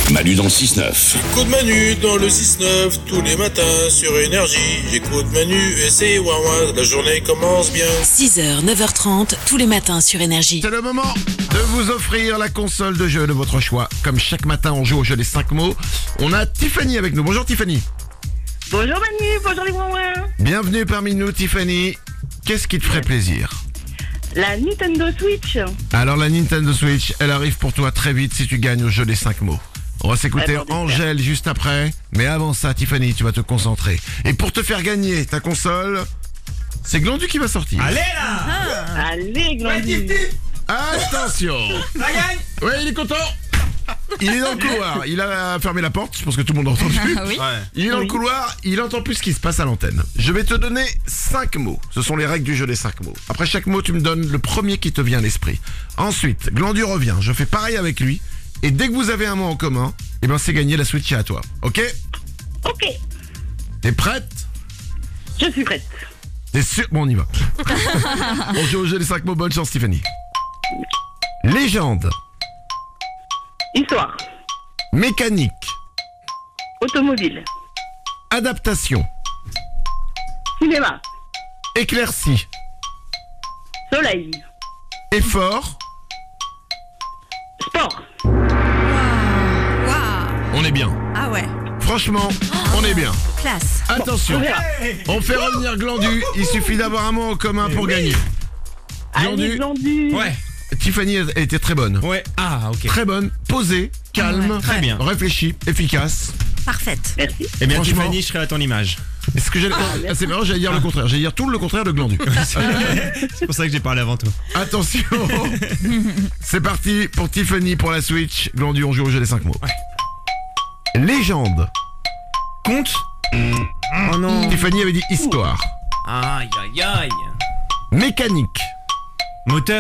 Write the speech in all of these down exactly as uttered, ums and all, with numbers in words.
Manu dans le six neuf. J'écoute Manu dans le six neuf tous les matins sur Énergie. J'écoute Manu et c'est Wawa, la journée commence bien. six heures, neuf heures trente, tous les matins sur Énergie. C'est le moment de vous offrir la console de jeu de votre choix. Comme chaque matin, on joue au jeu des cinq mots. On a Tiffany avec nous. Bonjour Tiffany. Bonjour Manu, bonjour les Wawa. Bienvenue parmi nous Tiffany. Qu'est-ce qui te ferait plaisir? La Nintendo Switch. Alors la Nintendo Switch, elle arrive pour toi très vite si tu gagnes au jeu des cinq mots. On va s'écouter Attends, Angèle juste après. Mais avant ça, Tiffany, tu vas te concentrer. Et pour te faire gagner ta console, c'est Glandu qui va sortir. Allez là. Allez Glandu. Attention. Ça gagne. Ouais, il est content. Il est dans le couloir. Il a fermé la porte. Je pense que tout le monde a entendu. Oui. Ouais. Il est dans le Oui. couloir, il entend plus ce qui se passe à l'antenne. Je vais te donner cinq mots. Ce sont les règles du jeu des cinq mots. Après chaque mot, tu me donnes le premier qui te vient à l'esprit. Ensuite, Glandu revient. Je fais pareil avec lui. Et dès que vous avez un mot en commun, eh ben c'est gagné, la Switch est à toi. Ok? Ok, T'es prête? je suis prête. T'es sûr? Bon, on y va. On joue au jeu des cinq mots. Bonne chance, Tiffany. Légende. Histoire. Mécanique. Automobile. Adaptation. Cinéma. Éclaircie. Soleil. Effort. Sport. On est bien. Ah ouais, Franchement, on est bien. classe. Attention. On verra. On fait revenir Glandu, il suffit d'avoir un mot en commun pour gagner. Allez Glandu, Glandu. Ouais. Tiffany elle était très bonne. Ouais. Ah, ok. Très bonne, posée, calme, Ouais, très bien. réfléchie, efficace. Parfaite. Merci. Eh bien, Franchement- Tiffany, je serai à ton image. Est-ce que j'allais... Ah, c'est marrant, j'allais dire le contraire. J'allais dire tout le contraire de Glandu. C'est pour ça que j'ai parlé avant toi. Attention. C'est parti pour Tiffany pour la Switch. Glandu, on joue au jeu des cinq mots. Légende. Compte. Oh non. Tiffany avait dit histoire. Aïe, aïe, aïe. Mécanique. Moteur.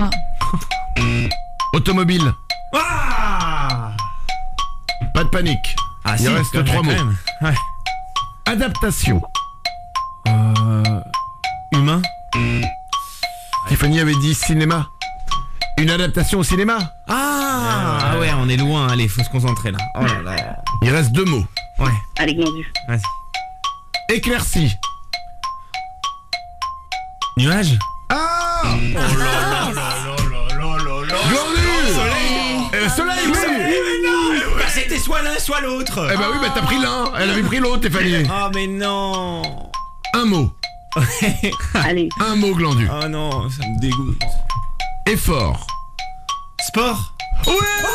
Automobile. Ah. Pas de panique. Ah, Il si, reste quand trois même, mots. quand même. Ouais. Adaptation. Euh. Humain. Tiffany avait dit cinéma. Une adaptation au cinéma. Ah. Ah ouais, on est loin. Allez, faut se concentrer là. Oh là là. Il reste deux mots. Ouais. Allez Glandu. Vas-y. Éclaircie. Nuage. Ah Glandu. Eh, le soleil, oui. Bah, c'était soit l'un, soit l'autre. Eh ben oui, bah t'as pris l'un. Elle avait pris l'autre, Tiffany. Oh mais non. Un mot. Allez. Un mot, Glandu. Oh non, ça me dégoûte. Effort. Sport. Ouais.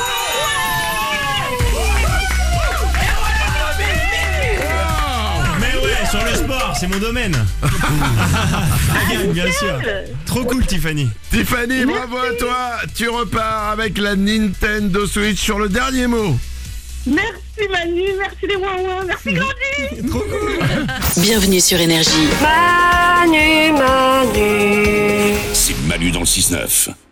Mais ouais, sur le sport, c'est mon domaine. Regarde, bien sûr. Trop cool, Tiffany. Tiffany, bravo à toi. Tu repars avec la Nintendo Switch sur le dernier mot. Merci Manu, merci les Wawa, merci Glandu. Trop cool. Bienvenue sur Énergie. C'est Manu dans le six neuf.